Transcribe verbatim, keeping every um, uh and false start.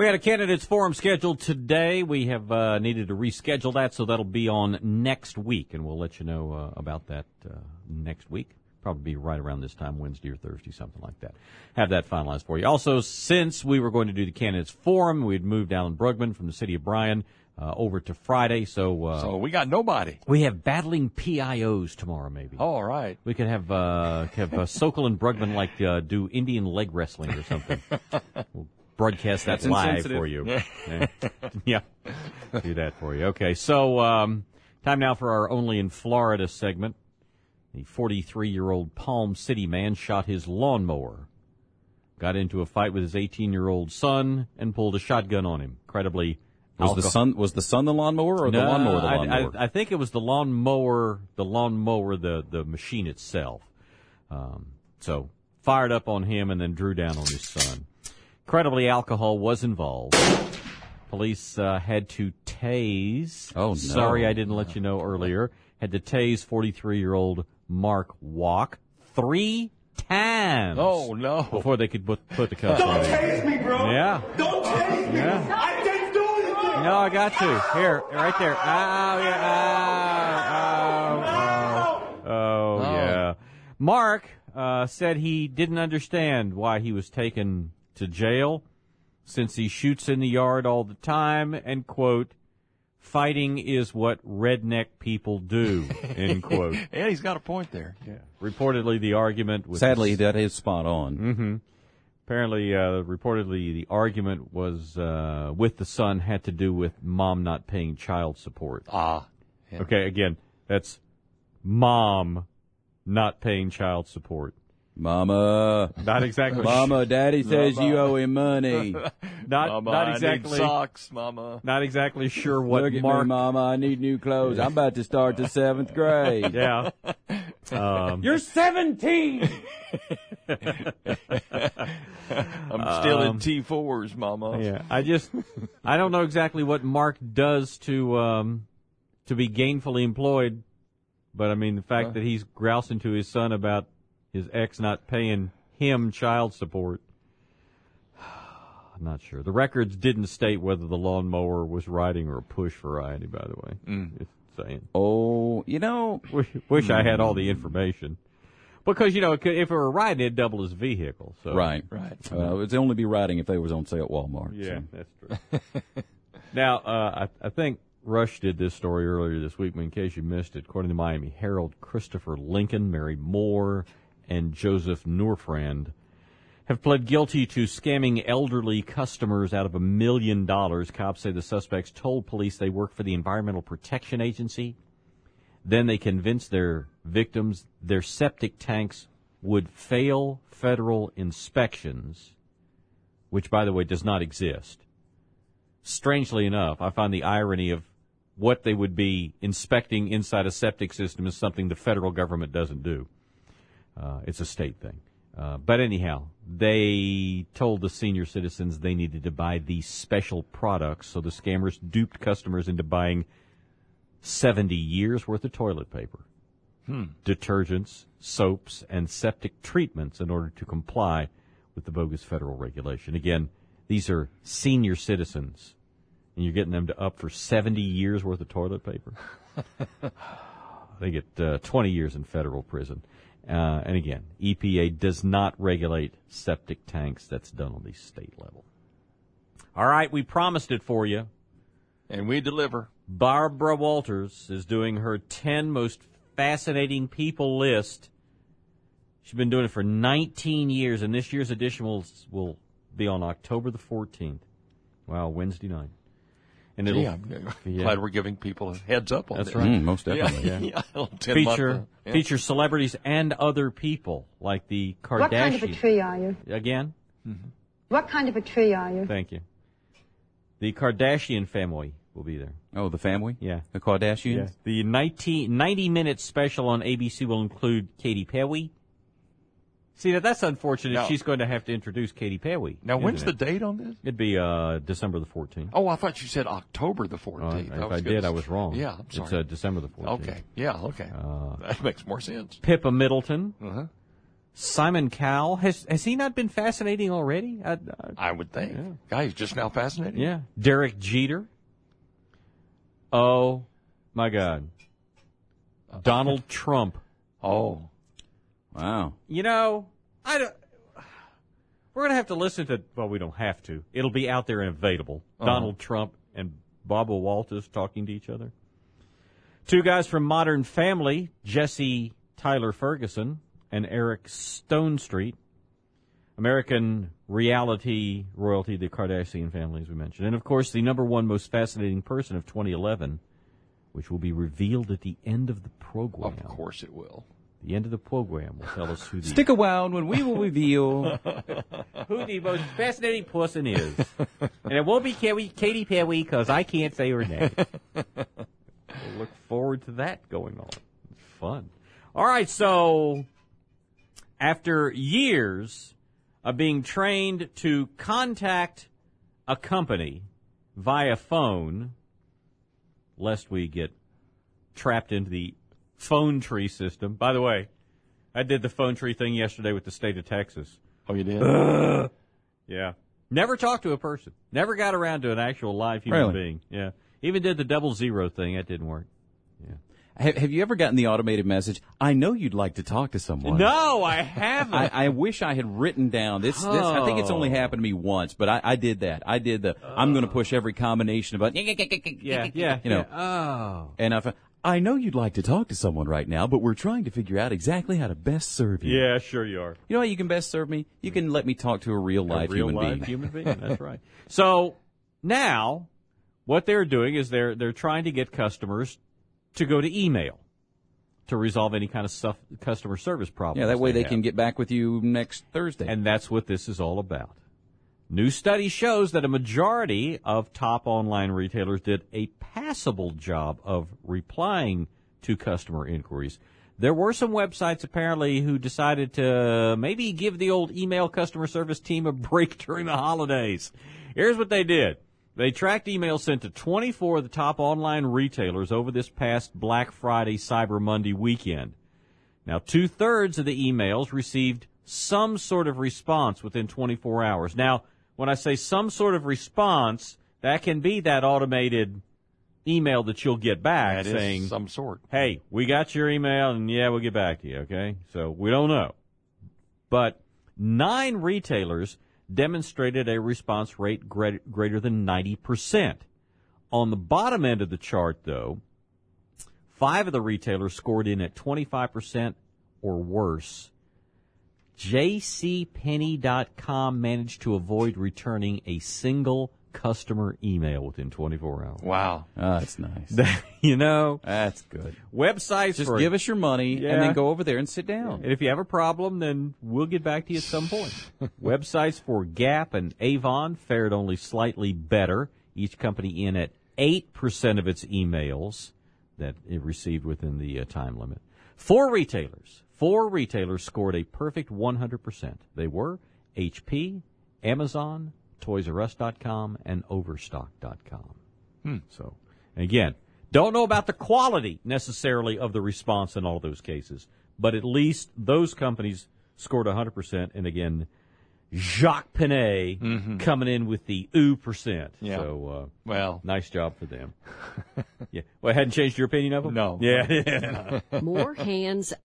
We had a candidates forum scheduled today. We have uh, needed to reschedule that, so that'll be on next week, and we'll let you know uh, about that uh, next week. Probably be right around this time, Wednesday or Thursday, something like that. Have that finalized for you. Also, since we were going to do the candidates forum, we'd moved Alan Brugman from the city of Bryan uh, over to Friday. So uh, so we got nobody. We have battling P I Os tomorrow, maybe. Oh, all right. We could have uh, have uh, Sokol and Brugman like uh, do Indian leg wrestling or something. We'll broadcast that That's live for you. Yeah. yeah, do that for you. Okay, so um, time now for our Only in Florida segment. The forty-three-year-old Palm City man shot his lawnmower, got into a fight with his eighteen-year-old son, and pulled a shotgun on him. Incredibly, was alcohol- the son was the son the lawnmower or no, the lawnmower the I, lawnmower? I, I think it was the lawnmower, the lawnmower, the the machine itself. Um, so fired up on him and then drew down on his son. Incredibly, alcohol was involved. Police uh, had to tase. Oh, no. Sorry, I didn't let you know earlier. Had to tase forty-three-year-old Mark Walk three times. Oh, no. Before they could put, put the cuffs on Don't him. tase me, bro. Yeah. Don't tase me. Yeah. I didn't do anything. No, I got you. Here, right there. Oh, yeah. Oh, oh, oh, oh, yeah. Mark uh, said he didn't understand why he was taken to jail since he shoots in the yard all the time and, quote, fighting is what redneck people do, end quote. And he's got a point there. Yeah. Reportedly, the argument was... Sadly, that is spot on. Mm-hmm. Apparently, uh, reportedly, the argument was uh, with the son had to do with mom not paying child support. Ah. Yeah. Okay, again, that's mom not paying child support. Mama. Not exactly. Mama, Daddy says Mama. you owe him money. Not Mama, not I exactly. need socks, Mama. Not exactly sure what Look at Mark. me, Mama. I need new clothes. I'm about to start the seventh grade. Yeah. Um, You're seventeen. I'm still in T fours, Mama. Yeah, I just, I don't know exactly what Mark does to um, to be gainfully employed, but I mean the fact Huh? that he's grousing to his son about his ex not paying him child support. I'm not sure. The records didn't state whether the lawnmower was riding or a push variety, by the way. Mm. Just saying. Oh, you know. Wish, wish I had all the information. Because, you know, it could, if it were riding, it'd double his vehicle. So. Right. Right. Uh, it would only be riding if they was on sale at Walmart. Yeah, so. that's true. Now, uh, I, I think Rush did this story earlier this week, but in case you missed it, according to Miami Herald, Christopher Lincoln, Mary Moore, and Joseph Nurfrand have pled guilty to scamming elderly customers out of a million dollars. Cops say the suspects told police they work for the Environmental Protection Agency. Then they convinced their victims their septic tanks would fail federal inspections, which, by the way, does not exist. Strangely enough, I find the irony of what they would be inspecting inside a septic system is something the federal government doesn't do. Uh, it's a state thing. Uh, but anyhow, they told the senior citizens they needed to buy these special products, so the scammers duped customers into buying seventy years worth of toilet paper, Hmm. detergents, soaps, and septic treatments in order to comply with the bogus federal regulation. Again, these are senior citizens, and you're getting them to up for seventy years worth of toilet paper. They get uh, twenty years in federal prison. Uh, and again, E P A does not regulate septic tanks. That's done on the state level. All right, we promised it for you. And we deliver. Barbara Walters is doing her ten most fascinating people list. She's been doing it for nineteen years, and this year's edition will will be on October the fourteenth. Wow, Wednesday night. And it'll Gee, I'm yeah. glad we're giving people a heads up on That's this. right. Mm, most definitely. Yeah, yeah. yeah. ten feature month, uh, yeah. feature celebrities and other people like the Kardashians. What kind of a tree are you? Again, Mm-hmm. What kind of a tree are you? thank you. The Kardashian family will be there. Oh, the family? Yeah. The Kardashians? Yeah. The ninety minute special on A B C will include Katy Perry. See, that that's unfortunate. Now- She's going to have to introduce Katy Perry. Now, isn't when's the it? date on this? It'd be uh, December the fourteenth. Oh, I thought you said October the Uh, fourteenth. if I, did, I was wrong. Yeah, I'm sorry. It's uh, December the fourteenth. Okay. Yeah, okay. Uh, that makes more sense. Pippa Middleton, Uh-huh. Simon Cowell, has has he not been fascinating already? I, I, I would think. Yeah. Guy, he's just now fascinating. Yeah. Derek Jeter. Oh, my God. Donald Trump. Oh. Wow. You know, I don't, we're going to have to listen to, well, we don't have to. It'll be out there and available. Uh-huh. Donald Trump and Barbara Walters talking to each other. Two guys from Modern Family, Jesse Tyler Ferguson and Eric Stone Street. American reality royalty, the Kardashian family, as we mentioned. And, of course, the number one most fascinating person of twenty eleven, which will be revealed at the end of the program. Of course it will. The end of the program will tell us who the... Stick around when we will reveal... who the most fascinating person is. And it won't be Katy Perry, because I can't say her name. We'll look forward to that going on. It's fun. All right, so after years of being trained to contact a company via phone, lest we get trapped into the phone tree system. By the way, I did the phone tree thing yesterday with the state of Texas. Oh, you did? Uh, yeah. Never talked to a person. Never got around to an actual live human really? being. Yeah. Even did the double zero thing. That didn't work. Yeah. Have, have you ever gotten the automated message, I know you'd like to talk to someone? No, I haven't. I, I wish I had written down this, this. I think it's only happened to me once, but I, I did that. I did the, uh, I'm going to push every combination about, yeah, yeah, you know. Yeah. Oh. And I found, I know you'd like to talk to someone right now, but we're trying to figure out exactly how to best serve you. Yeah, sure you are. You know how you can best serve me? You can let me talk to a real life a real human life being. human being. That's right. So now, what they're doing is they're they're trying to get customers to go to email to resolve any kind of stuff, customer service problems. Yeah, that way they, they can get back with you next Thursday. And that's what this is all about. New study shows that a majority of top online retailers did a passable job of replying to customer inquiries. There were some websites apparently who decided to maybe give the old email customer service team a break during the holidays. Here's what they did. They tracked emails sent to twenty-four of the top online retailers over this past Black Friday, Cyber Monday weekend. Now, two-thirds of the emails received some sort of response within twenty-four hours. Now, when I say some sort of response, that can be that automated email that you'll get back that saying, is some sort. Hey, we got your email, and yeah, we'll get back to you, okay? So we don't know. But nine retailers demonstrated a response rate greater than ninety percent. On the bottom end of the chart, though, five of the retailers scored in at twenty-five percent or worse. J C Penney dot com managed to avoid returning a single customer email within twenty-four hours. Wow. Oh, that's nice. You know? That's good. Websites Just for, give us your money yeah. and then go over there and sit down. And if you have a problem, then we'll get back to you at some point. Websites for Gap and Avon fared only slightly better. Each company in at eight percent of its emails that it received within the uh, time limit. Four retailers. Four retailers scored a perfect one hundred percent. They were H P, Amazon, Toys R Us dot com, and Overstock dot com. Hmm. So, again, don't know about the quality necessarily of the response in all those cases, but at least those companies scored one hundred percent. And again, Jacques Penney mm-hmm. coming in with the ooh percent. Yeah. So, uh, well, nice job for them. Yeah. Well, hadn't changed your opinion of them? No. Yeah. More hands